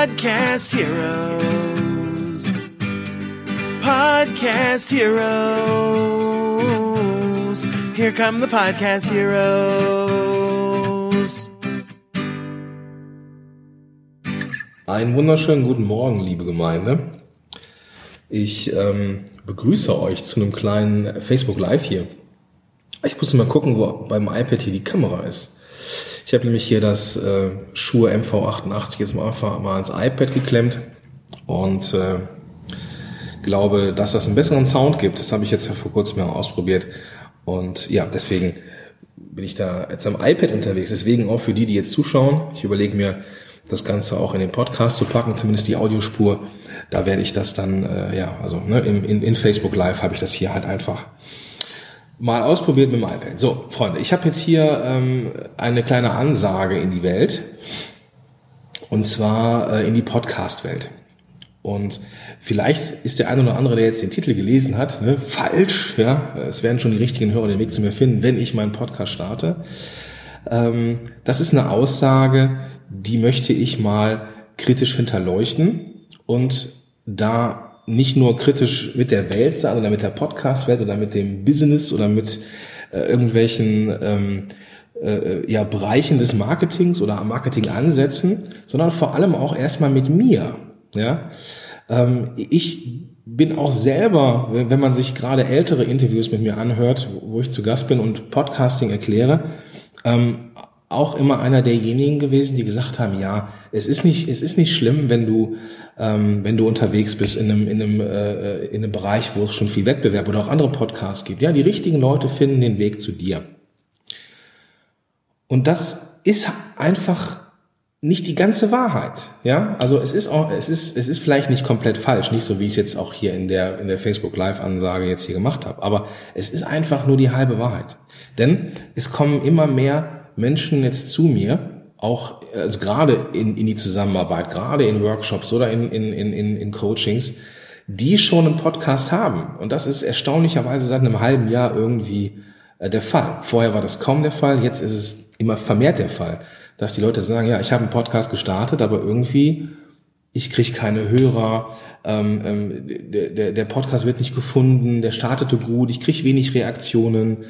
Podcast Heroes. Podcast Heroes. Here come the Podcast Heroes. Einen wunderschönen guten Morgen, liebe Gemeinde. Ich begrüße euch zu einem kleinen Facebook Live hier. Ich muss mal gucken, wo beim iPad hier die Kamera ist. Ich habe nämlich hier das Shure MV88 jetzt mal einfach mal ans iPad geklemmt und glaube, dass das einen besseren Sound gibt. Das habe ich jetzt ja vor kurzem mal ausprobiert und ja, deswegen bin ich da jetzt am iPad unterwegs. Deswegen auch für die jetzt zuschauen. Ich überlege mir, das Ganze auch in den Podcast zu packen, zumindest die Audiospur. Da werde ich das dann, in Facebook Live habe ich das hier halt einfach mal ausprobiert mit dem iPad. So, Freunde, ich habe jetzt hier eine kleine Ansage in die Welt, und zwar in die Podcast-Welt. Und vielleicht ist der eine oder andere, der jetzt den Titel gelesen hat, falsch, ja, es werden schon die richtigen Hörer den Weg zu mir finden, wenn ich meinen Podcast starte. Das ist eine Aussage, die möchte ich mal kritisch hinterleuchten und da nicht nur kritisch mit der Welt sein oder mit der Podcast-Welt oder mit dem Business oder mit irgendwelchen Bereichen des Marketings oder Marketing-Ansätzen, sondern vor allem auch erstmal mit mir. Ja, ich bin auch selber, wenn man sich gerade ältere Interviews mit mir anhört, wo ich zu Gast bin und Podcasting erkläre, auch immer einer derjenigen gewesen, die gesagt haben, ja, es ist nicht schlimm, wenn du unterwegs bist in einem Bereich, wo es schon viel Wettbewerb oder auch andere Podcasts gibt. Ja, die richtigen Leute finden den Weg zu dir. Und das ist einfach nicht die ganze Wahrheit. Ja, also es ist vielleicht nicht komplett falsch, nicht so wie ich es jetzt auch hier in der Facebook Live Ansage jetzt hier gemacht habe, aber es ist einfach nur die halbe Wahrheit. Denn es kommen immer mehr Menschen jetzt zu mir, auch also gerade in die Zusammenarbeit, gerade in Workshops oder in Coachings, die schon einen Podcast haben. Und das ist erstaunlicherweise seit einem halben Jahr irgendwie der Fall. Vorher war das kaum der Fall, jetzt ist es immer vermehrt der Fall, dass die Leute sagen, ja, ich habe einen Podcast gestartet, aber irgendwie, ich kriege keine Hörer, der Podcast wird nicht gefunden, der startete gut, ich kriege wenig Reaktionen,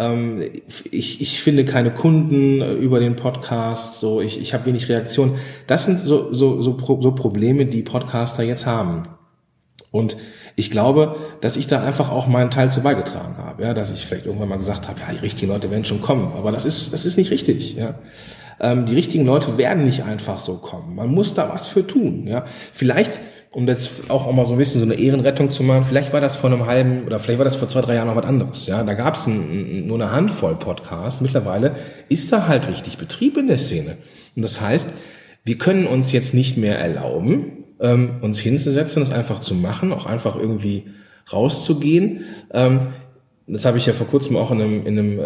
ich finde keine Kunden über den Podcast, so ich habe wenig Reaktionen. Das sind so Probleme, die Podcaster jetzt haben. Und ich glaube, dass ich da einfach auch meinen Teil zu beigetragen habe, ja, dass ich vielleicht irgendwann mal gesagt habe, ja, die richtigen Leute werden schon kommen, aber das ist nicht richtig, ja. Die richtigen Leute werden nicht einfach so kommen. Man muss da was für tun, ja. Vielleicht, um jetzt auch mal so ein bisschen so eine Ehrenrettung zu machen, vielleicht war das vor einem halben oder vielleicht war das vor 2-3 Jahren noch was anderes. Ja, da gab es nur eine Handvoll Podcasts. Mittlerweile ist da halt richtig Betrieb in der Szene. Und das heißt, wir können uns jetzt nicht mehr erlauben, uns hinzusetzen, das einfach zu machen, auch einfach irgendwie rauszugehen. Das habe ich ja vor kurzem auch in einem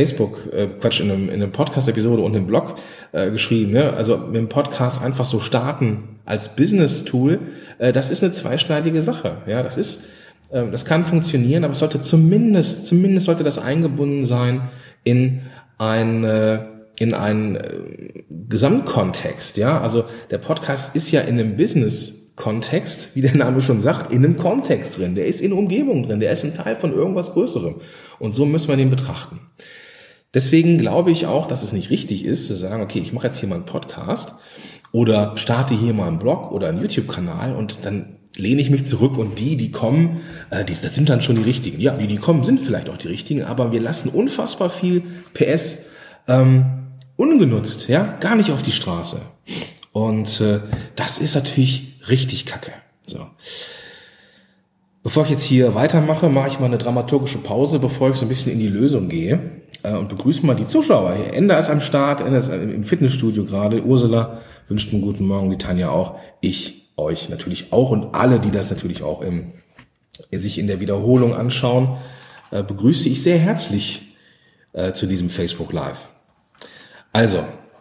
in einem Podcast-Episode und im Blog geschrieben. Ne? Also mit dem Podcast einfach so starten als Business-Tool, das ist eine zweischneidige Sache. Ja, das kann funktionieren, aber es sollte zumindest sollte das eingebunden sein in einen Gesamtkontext. Ja, also der Podcast ist ja in einem Business-Kontext, wie der Name schon sagt, in einem Kontext drin. Der ist in Umgebung drin, der ist ein Teil von irgendwas Größerem. Und so müssen wir den betrachten. Deswegen glaube ich auch, dass es nicht richtig ist, zu sagen, okay, ich mache jetzt hier mal einen Podcast oder starte hier mal einen Blog oder einen YouTube-Kanal und dann lehne ich mich zurück und die kommen, das sind dann schon die Richtigen. Ja, die kommen, sind vielleicht auch die Richtigen, aber wir lassen unfassbar viel PS ungenutzt, ja, gar nicht auf die Straße. Und das ist natürlich richtig kacke. So. Bevor ich jetzt hier weitermache, mache ich mal eine dramaturgische Pause, bevor ich so ein bisschen in die Lösung gehe und begrüße mal die Zuschauer. Hier Enda ist am Start, Enda ist im Fitnessstudio gerade. Ursula wünscht einen guten Morgen, die Tanja auch. Ich euch natürlich auch und alle, die das natürlich auch sich in der Wiederholung anschauen, begrüße ich sehr herzlich zu diesem Facebook Live. Also,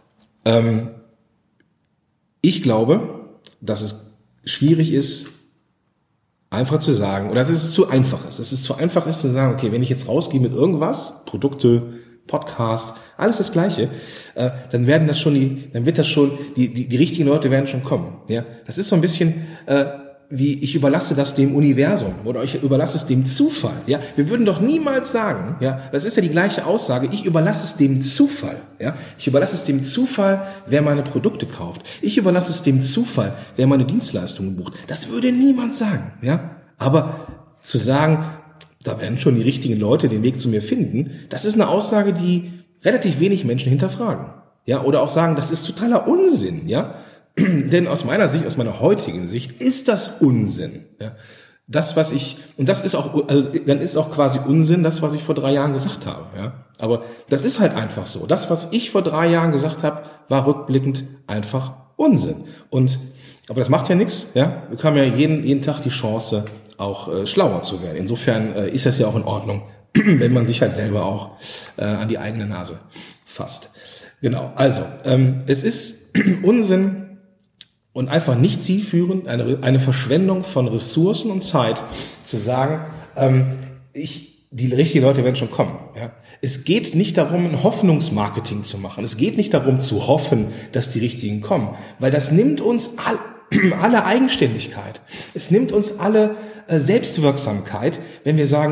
ich glaube, dass es schwierig ist, einfach zu sagen, oder dass es zu einfach ist. Dass es zu einfach ist zu sagen, okay, wenn ich jetzt rausgehe mit irgendwas, Produkte, Podcast, alles das Gleiche, dann wird das schon die richtigen Leute werden schon kommen. Ja, das ist so ein bisschen wie ich überlasse das dem Universum oder ich überlasse es dem Zufall. Ja, wir würden doch niemals sagen, ja, das ist ja die gleiche Aussage. Ich überlasse es dem Zufall. Ja, ich überlasse es dem Zufall, wer meine Produkte kauft. Ich überlasse es dem Zufall, wer meine Dienstleistungen bucht. Das würde niemand sagen. Ja, aber zu sagen, da werden schon die richtigen Leute den Weg zu mir finden, das ist eine Aussage, die relativ wenig Menschen hinterfragen. Ja, oder auch sagen, das ist totaler Unsinn. Ja. Denn aus meiner Sicht, aus meiner heutigen Sicht, ist das Unsinn. Ja. Das, was ich, und das ist auch, also dann ist auch quasi Unsinn, das, was ich vor 3 Jahren gesagt habe. Ja. Aber das ist halt einfach so. Das, was ich vor 3 Jahren gesagt habe, war rückblickend einfach Unsinn. Aber das macht ja nichts. Ja. Wir haben ja jeden Tag die Chance, auch schlauer zu werden. Insofern ist das ja auch in Ordnung, wenn man sich halt selber auch an die eigene Nase fasst. Genau. Also es ist Unsinn. Und einfach nicht zielführend, eine Verschwendung von Ressourcen und Zeit, zu sagen, die richtigen Leute werden schon kommen. Ja? Es geht nicht darum, ein Hoffnungsmarketing zu machen. Es geht nicht darum, zu hoffen, dass die richtigen kommen, weil das nimmt uns alle Eigenständigkeit. Es nimmt uns alle Selbstwirksamkeit, wenn wir sagen,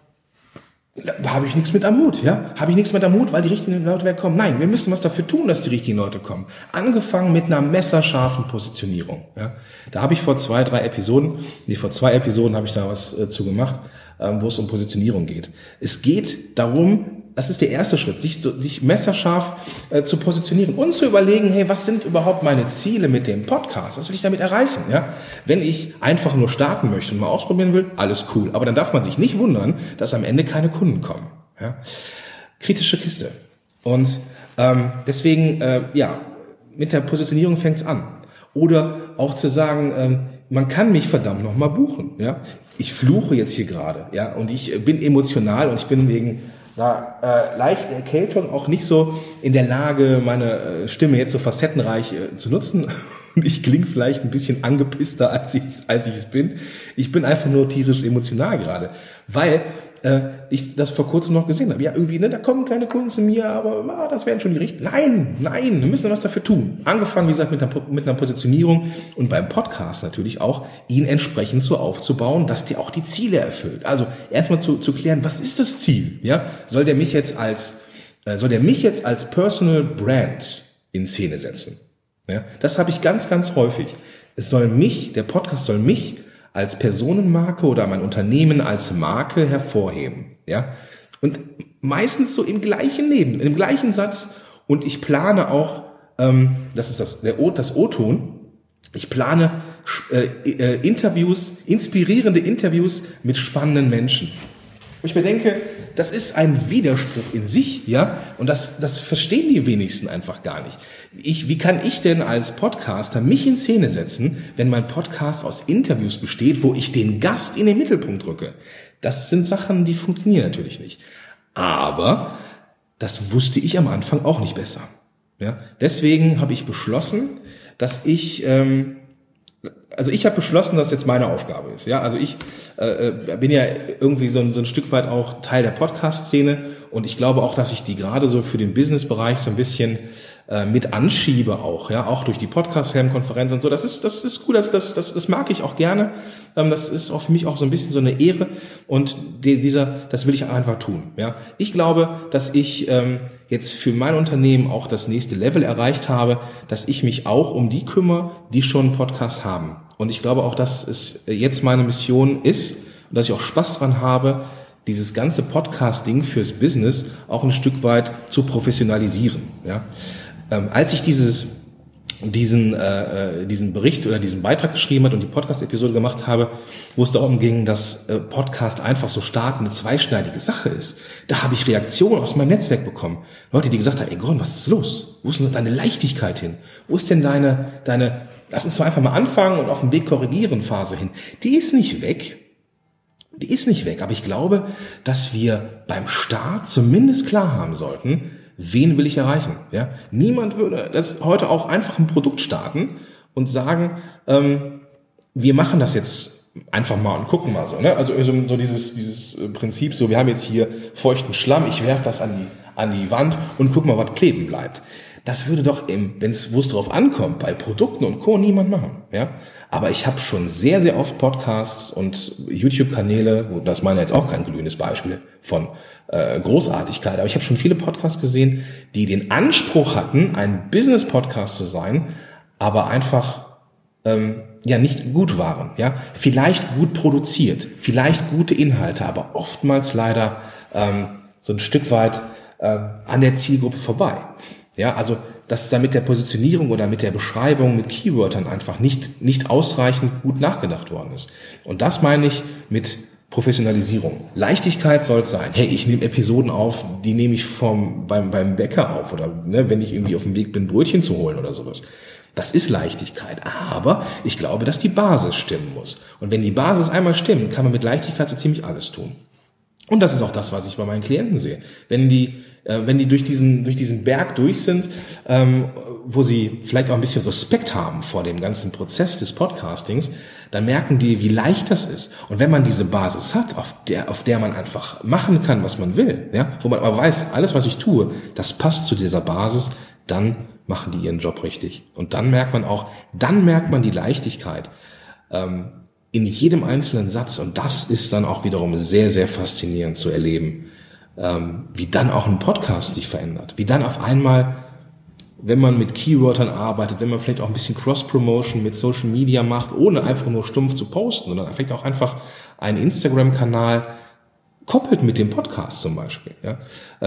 da habe ich nichts mit am Hut, ja? Habe ich nichts mit am Hut, weil die richtigen Leute werden kommen. Nein, wir müssen was dafür tun, dass die richtigen Leute kommen. Angefangen mit einer messerscharfen Positionierung, ja? Da habe ich vor 2 Episoden habe ich da was zu gemacht, wo es um Positionierung geht. Es geht darum, das ist der erste Schritt, sich messerscharf zu positionieren und zu überlegen, hey, was sind überhaupt meine Ziele mit dem Podcast? Was will ich damit erreichen? Ja? Wenn ich einfach nur starten möchte und mal ausprobieren will, alles cool. Aber dann darf man sich nicht wundern, dass am Ende keine Kunden kommen. Ja? Kritische Kiste. Und deswegen, mit der Positionierung fängt's an. Oder auch zu sagen, man kann mich verdammt nochmal buchen. Ja? Ich fluche jetzt hier gerade, ja, und ich bin emotional und ich bin wegen leichte Erkältung auch nicht so in der Lage, meine Stimme jetzt so facettenreich zu nutzen. Und ich klinge vielleicht ein bisschen angepisster, als ich es bin. Ich bin einfach nur tierisch emotional gerade, weil ich das vor kurzem noch gesehen habe. Ja, irgendwie, da kommen keine Kunden zu mir, aber das wären schon die richtigen. Nein, wir müssen was dafür tun. Angefangen, wie gesagt, mit einer Positionierung und beim Podcast natürlich auch, ihn entsprechend so aufzubauen, dass der auch die Ziele erfüllt. Also erstmal zu klären, was ist das Ziel? Ja, soll der mich jetzt als Personal Brand in Szene setzen? Ja, das habe ich ganz, ganz häufig. Der Podcast soll mich als Personenmarke oder mein Unternehmen als Marke hervorheben, ja. Und meistens so im gleichen Satz. Und ich plane auch, das ist das O-Ton. Ich plane inspirierende Interviews mit spannenden Menschen. Und ich mir denke, das ist ein Widerspruch in sich, ja, und das verstehen die wenigsten einfach gar nicht. Wie kann ich denn als Podcaster mich in Szene setzen, wenn mein Podcast aus Interviews besteht, wo ich den Gast in den Mittelpunkt rücke? Das sind Sachen, die funktionieren natürlich nicht. Aber das wusste ich am Anfang auch nicht besser. Ja, deswegen habe ich beschlossen, dass ich habe beschlossen, dass jetzt meine Aufgabe ist. Ja, also ich bin ja irgendwie so ein Stück weit auch Teil der Podcast-Szene und ich glaube auch, dass ich die gerade so für den Business-Bereich so ein bisschen mit anschiebe auch, ja, auch durch die Podcast-Helm-Konferenz und so. Das ist cool, das mag ich auch gerne. Das ist auch für mich auch so ein bisschen so eine Ehre und das will ich einfach tun. Ja, ich glaube, dass ich jetzt für mein Unternehmen auch das nächste Level erreicht habe, dass ich mich auch um die kümmere, die schon einen Podcast haben. Und ich glaube auch, dass es jetzt meine Mission ist und dass ich auch Spaß dran habe, dieses ganze Podcast-Ding fürs Business auch ein Stück weit zu professionalisieren. Ja, als ich diesen Bericht oder diesen Beitrag geschrieben hat und die Podcast-Episode gemacht habe, wo es darum ging, dass Podcast einfach so stark eine zweischneidige Sache ist, da habe ich Reaktionen aus meinem Netzwerk bekommen. Leute, die gesagt haben, ey Gron, was ist los? Wo ist denn deine Leichtigkeit hin? Wo ist denn deine lass uns doch einfach mal anfangen und auf dem Weg korrigieren Phase hin? Die ist nicht weg. Aber ich glaube, dass wir beim Start zumindest klar haben sollten, wen will ich erreichen? Ja, niemand würde das heute auch einfach ein Produkt starten und sagen, wir machen das jetzt einfach mal und gucken mal so. Ne? Also so dieses Prinzip, so wir haben jetzt hier feuchten Schlamm, ich werfe das an an die Wand und guck mal, was kleben bleibt. Das würde doch, wo es drauf ankommt, bei Produkten und Co. niemand machen. Ja? Aber ich habe schon sehr, sehr oft Podcasts und YouTube-Kanäle, das meine jetzt auch kein glühendes Beispiel von Großartigkeit, aber ich habe schon viele Podcasts gesehen, die den Anspruch hatten, ein Business-Podcast zu sein, aber einfach nicht gut waren. Ja? Vielleicht gut produziert, vielleicht gute Inhalte, aber oftmals leider so ein Stück weit an der Zielgruppe vorbei. Ja, also dass da mit der Positionierung oder mit der Beschreibung, mit Keywörtern einfach nicht ausreichend gut nachgedacht worden ist. Und das meine ich mit Professionalisierung. Leichtigkeit soll es sein. Hey, ich nehme Episoden auf, die nehme ich beim Bäcker auf oder wenn ich irgendwie auf dem Weg bin, Brötchen zu holen oder sowas. Das ist Leichtigkeit. Aber ich glaube, dass die Basis stimmen muss. Und wenn die Basis einmal stimmt, kann man mit Leichtigkeit so ziemlich alles tun. Und das ist auch das, was ich bei meinen Klienten sehe. Wenn die durch diesen Berg durch sind, wo sie vielleicht auch ein bisschen Respekt haben vor dem ganzen Prozess des Podcastings, dann merken die, wie leicht das ist. Und wenn man diese Basis hat, auf der man einfach machen kann, was man will, ja, wo man aber weiß, alles, was ich tue, das passt zu dieser Basis, dann machen die ihren Job richtig. Und dann merkt man die Leichtigkeit in jedem einzelnen Satz. Und das ist dann auch wiederum sehr, sehr faszinierend zu erleben, wie dann auch ein Podcast sich verändert. Wie dann auf einmal, wenn man mit Keywörtern arbeitet, wenn man vielleicht auch ein bisschen Cross-Promotion mit Social Media macht, ohne einfach nur stumpf zu posten, sondern vielleicht auch einfach einen Instagram-Kanal koppelt mit dem Podcast zum Beispiel. Ja.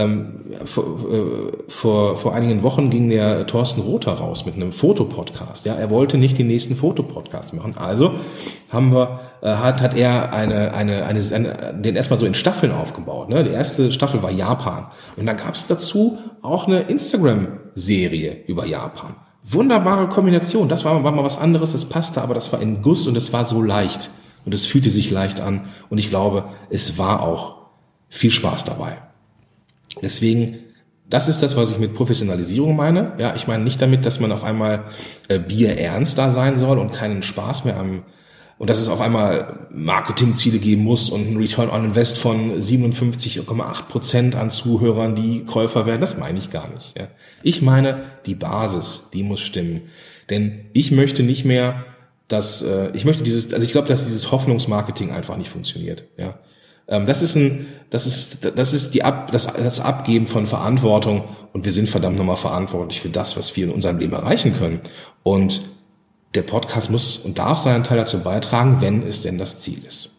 Vor einigen Wochen ging der Thorsten Rother raus mit einem Fotopodcast. Ja, er wollte nicht den nächsten Fotopodcast machen. Also hat er den erstmal so in Staffeln aufgebaut. Ne? Die erste Staffel war Japan. Und dann gab es dazu auch eine Instagram-Serie über Japan. Wunderbare Kombination. Das war mal was anderes, das passte, aber das war in Guss und es war so leicht. Und es fühlte sich leicht an. Und ich glaube, es war auch viel Spaß dabei. Deswegen, das ist das, was ich mit Professionalisierung meine. Ja, ich meine nicht damit, dass man auf einmal bierernst da sein soll und keinen Spaß mehr und dass es auf einmal Marketingziele geben muss und ein Return on Invest von 57,8% an Zuhörern, die Käufer werden. Das meine ich gar nicht. Ja. Ich meine, die Basis, die muss stimmen. Denn ich möchte nicht mehr, ich glaube, dass dieses Hoffnungsmarketing einfach nicht funktioniert. Ja. Das ist das Abgeben von Verantwortung und wir sind verdammt nochmal verantwortlich für das, was wir in unserem Leben erreichen können. Und der Podcast muss und darf seinen Teil dazu beitragen, wenn es denn das Ziel ist.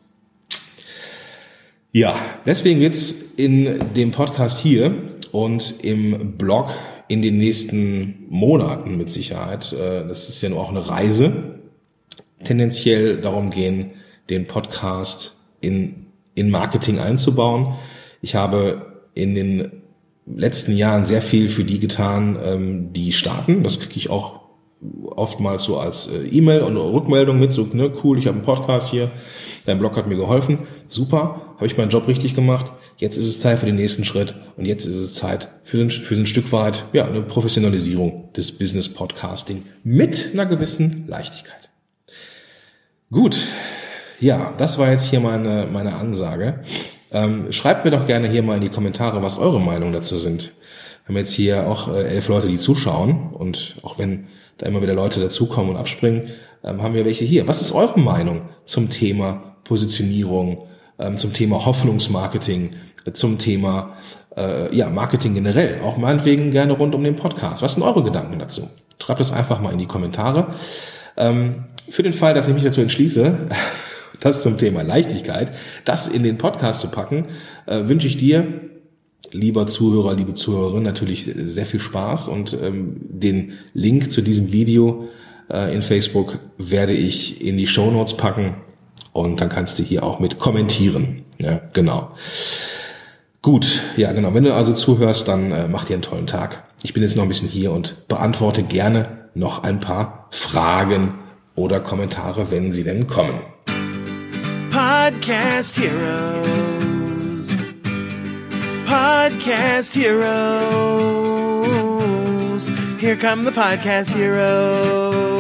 Ja, deswegen wird's in dem Podcast hier und im Blog in den nächsten Monaten mit Sicherheit, das ist ja nur auch eine Reise, tendenziell darum gehen, den Podcast in Marketing einzubauen. Ich habe in den letzten Jahren sehr viel für die getan, die starten. Das kriege ich auch oftmals so als E-Mail und Rückmeldung mit, so, ne, cool, ich habe einen Podcast hier, dein Blog hat mir geholfen, super, habe ich meinen Job richtig gemacht, jetzt ist es Zeit für den nächsten Schritt und jetzt ist es Zeit für ein Stück weit, ja, eine Professionalisierung des Business Podcasting mit einer gewissen Leichtigkeit. Gut, ja, das war jetzt hier meine Ansage. Schreibt mir doch gerne hier mal in die Kommentare, was eure Meinungen dazu sind. Wir haben jetzt hier auch 11 Leute, die zuschauen und auch wenn da immer wieder Leute dazukommen und abspringen, haben wir welche hier. Was ist eure Meinung zum Thema Positionierung, zum Thema Hoffnungsmarketing, zum Thema Marketing generell, auch meinetwegen gerne rund um den Podcast. Was sind eure Gedanken dazu? Schreibt das einfach mal in die Kommentare. Für den Fall, dass ich mich dazu entschließe, das zum Thema Leichtigkeit, das in den Podcast zu packen, wünsche ich dir, lieber Zuhörer, liebe Zuhörerin, natürlich sehr viel Spaß und den Link zu diesem Video in Facebook werde ich in die Shownotes packen und dann kannst du hier auch mit kommentieren. Ja, genau. Gut, ja genau. Wenn du also zuhörst, dann mach dir einen tollen Tag. Ich bin jetzt noch ein bisschen hier und beantworte gerne noch ein paar Fragen oder Kommentare, wenn sie denn kommen. Podcast Heroes. Podcast Heroes. Here come the Podcast Heroes.